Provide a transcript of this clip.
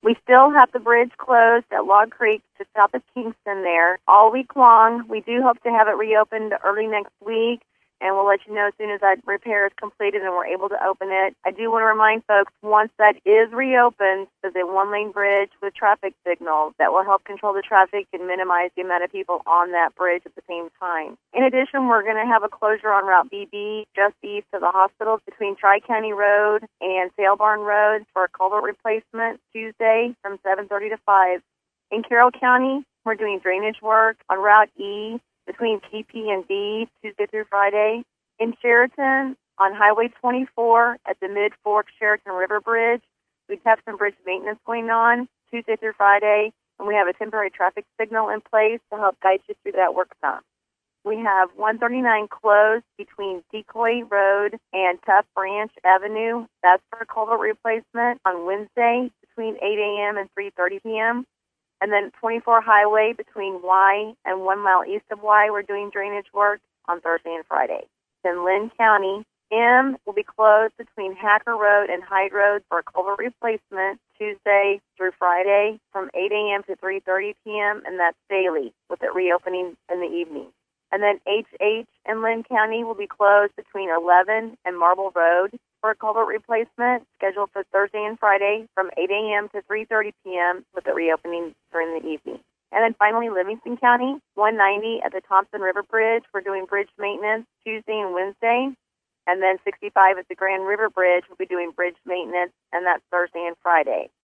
We still have the bridge closed at Log Creek to south of Kingston there all week long. We do hope to have it reopened early next week, and we'll let you know as soon as that repair is completed and we're able to open it. I do want to remind folks, once that is reopened, there's a one-lane bridge with traffic signals that will help control the traffic and minimize the amount of people on that bridge at the same time. In addition, we're going to have a closure on Route BB just east of the hospital between Tri-County Road and Sale Barn Road for a culvert replacement Tuesday from 7:30 to 5. In Carroll County, we're doing drainage work on Route E between PP and D Tuesday through Friday. In Sheraton, on Highway 24 at the Mid-Fork Sheraton River Bridge, we have some bridge maintenance going on Tuesday through Friday, and we have a temporary traffic signal in place to help guide you through that work zone. We have 139 closed between Decoy Road and Tough Branch Avenue. That's for a culvert replacement on Wednesday between 8 a.m. and 3:30 p.m. And then 24 Highway between Y and 1 mile east of Y, we're doing drainage work on Thursday and Friday. In Lynn County, M will be closed between Hacker Road and Hyde Road for a culvert replacement Tuesday through Friday from 8 a.m. to 3:30 p.m., and that's daily, with it reopening in the evening. And then HH in Lynn County will be closed between 11 and Marble Road for a culvert replacement scheduled for Thursday and Friday from 8 a.m. to 3:30 p.m. with it reopening during the evening. And then finally, Livingston County, 190 at the Thompson River Bridge. We're doing bridge maintenance Tuesday and Wednesday. And then 65 at the Grand River Bridge, we'll be doing bridge maintenance, and that's Thursday and Friday.